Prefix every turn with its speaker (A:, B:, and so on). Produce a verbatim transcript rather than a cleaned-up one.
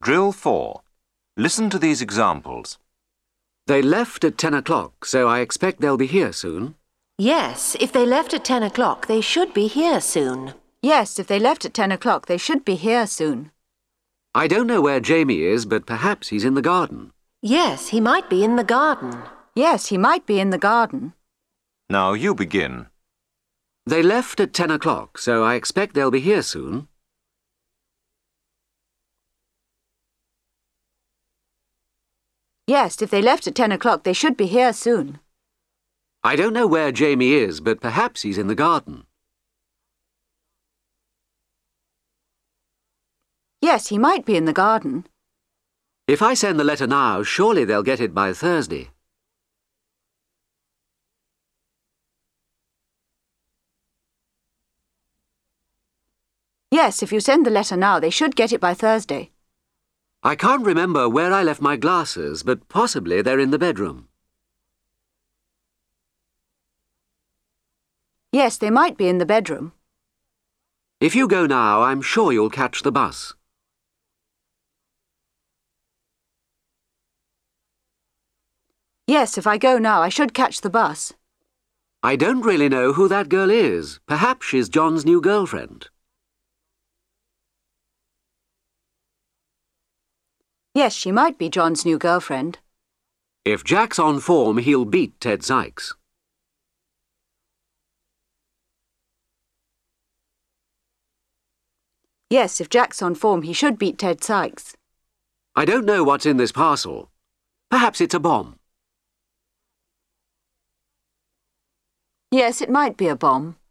A: Drill four. Listen to these examples.
B: They left at ten o'clock, so I expect they'll be here soon.
C: Yes, if they left at ten o'clock, they should be here soon.
D: Yes, if they left at ten o'clock, they should be here soon.
B: I don't know where Jamie is, but perhaps he's in the garden.
C: Yes, he might be in the garden.
D: Yes, he might be in the garden.
A: Now you begin.
B: They left at ten o'clock, so I expect they'll be here soon.
D: Yes, if they left at ten o'clock, they should be here soon.
B: I don't know where Jamie is, but perhaps he's in the garden.
D: Yes, he might be in the garden.
B: If I send the letter now, surely they'll get it by Thursday.
D: Yes, if you send the letter now, they should get it by Thursday.
B: I can't remember where I left my glasses, but possibly they're in the bedroom.
D: Yes, they might be in the bedroom.
B: If you go now, I'm sure you'll catch the bus.
D: Yes, if I go now, I should catch the bus.
B: I don't really know who that girl is. Perhaps she's John's new girlfriend.
D: Yes, she might be John's new girlfriend.
B: If Jack's on form, he'll beat Ted Sykes.
D: Yes, if Jack's on form, he should beat Ted Sykes.
B: I don't know what's in this parcel. Perhaps it's a bomb.
D: Yes, it might be a bomb.